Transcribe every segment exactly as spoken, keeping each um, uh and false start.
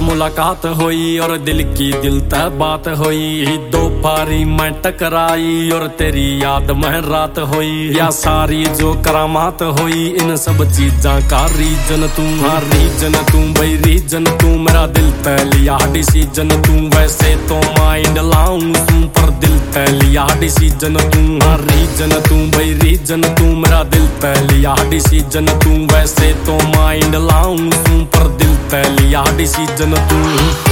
मुलाकात हुई और दिल की दिल तक बात हुई। दो पारी मैं टकराई और तेरी याद में रात हुई। या सारी जो करामात हुई इन सब चीजा का रीजन तू। हाँ रीजन तू भाई रीजन तू, मेरा दिल तय लिया डिसीजन तू। वैसे तो माइंड लाऊं तू पर दिल तय लिया डिसीजन तू। हाँ रीजन तू भाई रीजन तू, मेरा दिल तय लिया डिसीजन तू। वैसे तो माइंड लाऊं तू पर दिल तय लिया डिसीजन तू।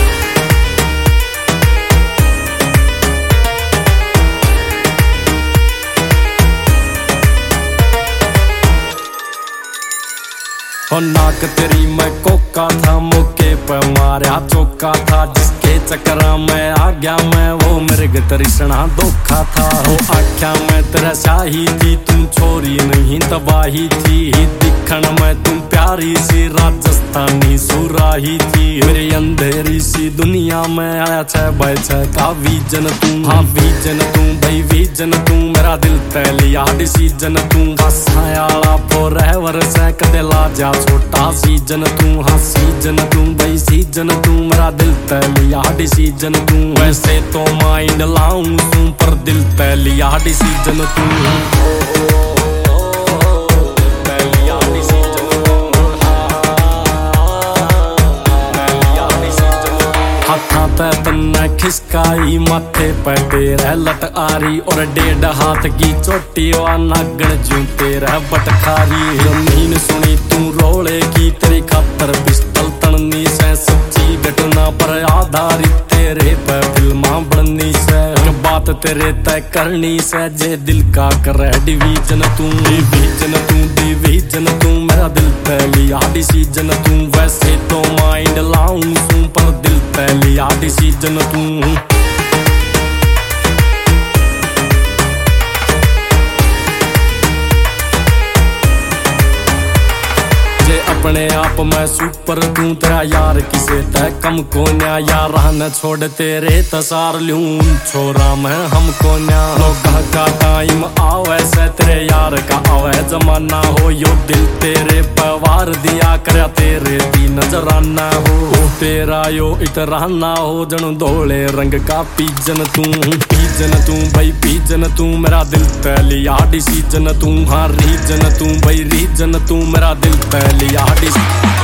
और नाक तेरी मैं कोका था, मौके पे मारा चौका था। जिसके चक्करा में आ गया मैं वो मिर्ग तरिशना धोखा था। वो आख्या मैं तेरा शाही थी, तुम छोरी नहीं तबाही थी। दिखण में तुम प्यारी सी राजस्थानी सुराही थी। मेरी अंधेरी सी दुनिया में आया छह बाय छह का विजन तू। हाँ विजन तू भाई विजन तू, मेरा दिल तय लिया डिसीजन तू। हसायाला फॉरएवर से कदे ला जा छोटा सीजन तू। हाँ सीजन तू भाई सीजन तू, मेरा दिल तय लिया डिसीजन तू। वैसे तो माइंड लाऊं तू पर दिल तय लिया डिसीजन तू। हाथा पे तन्ने खिसकाई, माथे पे तेरा लट आरी। और डेढ़ हाथ की चोटी वा नागण जू तेरा बटखारी। जमीन सुनी तू रोले की, तेरी खातर पिस्टल तड़नी से। सच्ची घटना पर आधारित तेरे पे फिल्मा बननी से। बात तेरे तय करनी से, जे दिल का करे डिवीजन तू। डिवीजन तू डिवीजन तू, मेरा दिल तय लिया डिसीजन तू। वैसे तो माइंड लाऊं तू पर दिल तय लिया डिसीजन तू। अपने आप में सुपर तू, तेरा यार किसे तय कम को न्या। यार न छोड़ तेरे तसार लूं छोरा मैं हमको न्या। लोगा का टाइम आवे से तेरे यार का आवे जमाना हो। यो दिल तेरे पवार दिया कर तेरे दी नजराना हो। तेरा यो इतराना हो जनु धोले रंग का पीजन तू। पीजन तू भाई पीजन तू, मेरा दिल तय लिया डिसीजन तू। हाँ रीजन तू भाई रीजन तू, मेरा दिल तय लिया डिसीजन।